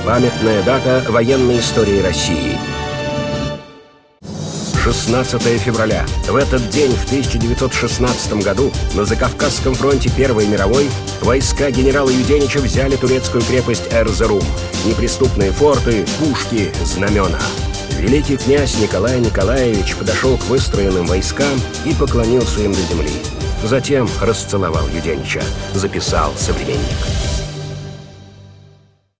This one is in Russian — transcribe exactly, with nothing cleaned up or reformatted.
Памятная дата военной истории России. шестнадцатое февраля. В этот день, в тысяча девятьсот шестнадцатом году, на Закавказском фронте Первой мировой войска генерала Юденича взяли турецкую крепость Эрзерум. Неприступные форты, пушки, знамена. Великий князь Николай Николаевич подошел к выстроенным войскам и поклонился им до земли. Затем расцеловал Юденича, записал современник.